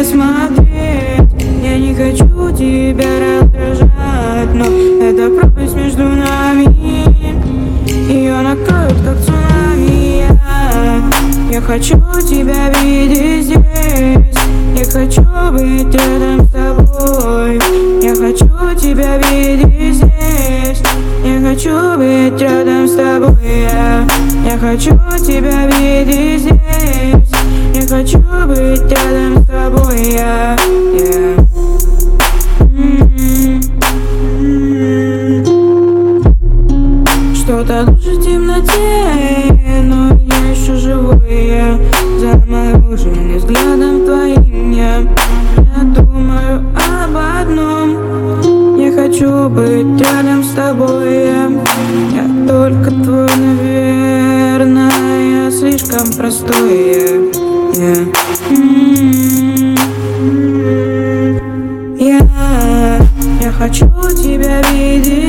смотреть. Я не хочу тебя раздражать, но это пропасть между нами. Ее накроют как цунами. Я хочу тебя видеть здесь. Я хочу быть рядом с тобой. Я хочу тебя видеть здесь. Я хочу быть рядом с тобой. Я хочу тебя видеть здесь. Я хочу быть рядом с тобой. Что-то лучше в темноте, но я еще живой. Замороженный взглядом твоим я думаю об одном. Я хочу быть рядом с тобой. Я только твой, наверное, слишком простой. Я хочу тебя видеть.